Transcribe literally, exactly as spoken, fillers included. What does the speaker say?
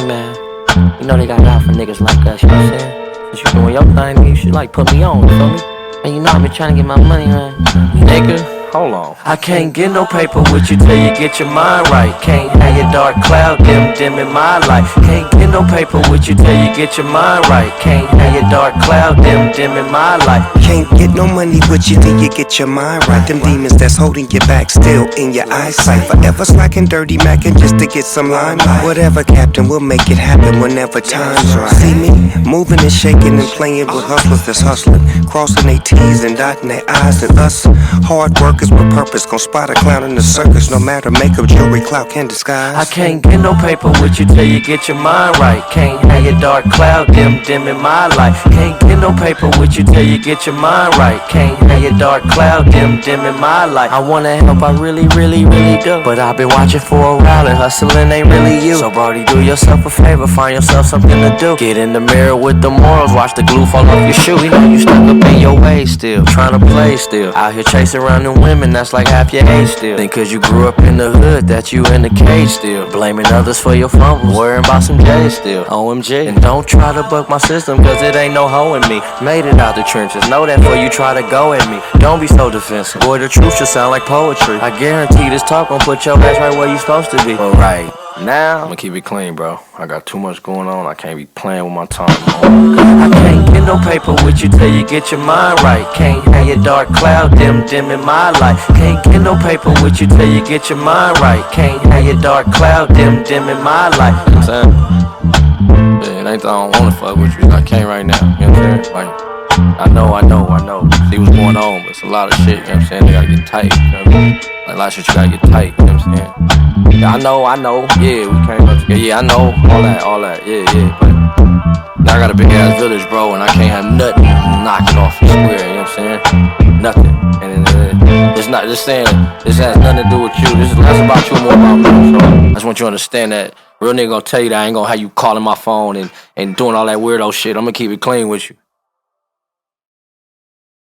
Hey man, you know they got it out for niggas like us, you know what I'm saying? Since you doing your thing, man, you should like put me on, you feel me? And you know I been trying to get my money, man. Nigga, hold on. I can't get no paper with you till you get your mind right. Can't have your dark cloud dim dim in my life. Can't get no paper with you till you get your mind right. Can't have your dark cloud dim dim in my life. Can't get no money with you till you get your mind right. Them demons that's holding you back still in your eyesight. Forever slacking, dirty macking just to get some limelight. Whatever, Captain, we'll make it happen whenever time's right. See me moving and shaking and playing with hustlers that's hustling, crossing their T's and dotting their I's. And us hard workers with purpose gon' spot a clown in the circus. No matter makeup, jewelry, clout can disguise. I can't get no paper with you till you get your mind right. Can't have your dark cloud dim dim in my life. Can't get no paper with you till you get your mind right. Can't have your dark cloud dim dim in my life. I wanna help, I really, really, really do. But I've been watching for a while and hustling ain't really you. So brody, do yourself a favor, find yourself something to do. Get in the mirror with the morals, watch the glue fall off your shoe. We know you stuck up in your ways still, trying to play still. Out here chasing around them women, that's like half your age still. Think cause you grew up in the hood that you in the cage still. Blaming others for your fumbles, worrying about some J's still. O M G, and don't try to buck my system cause it ain't no hoe in me. Made it out the trenches, know that before you try to go at me. Don't be so defensive, boy, the truth should sound like poetry. I guarantee this talk gon' put your ass right where you supposed to be. But right now, I'ma keep it clean, bro. I got too much going on, I can't be playing with my time. I can't get no paper with you till you get your mind right. Can't have your dark cloud dim dim in my life. Can't get no paper with you till you get your mind right. Can't have your dark cloud dim dim in my life. You know what I'm saying? Yeah, it ain't that I don't wanna fuck with you, I can't right now. You know what I'm saying? Like, I know, I know, I know. See what's going on, but it's a lot of shit, you know what I'm saying? They gotta get tight, you know what I mean? Like a lot of shit you gotta get tight, you know what I'm saying? Yeah, I know, I know, yeah, we came up together, yeah, I know, all that, all that, yeah, yeah, but now I got a big ass village, bro, and I can't have nothing knock it off the square, you know what I'm saying? Nothing. And uh, it's not just saying, this has nothing to do with you, this is less about you and more about me, so I just want you to understand that real nigga gonna tell you that I ain't gonna have you calling my phone and, and doing all that weirdo shit. I'm gonna keep it clean with you.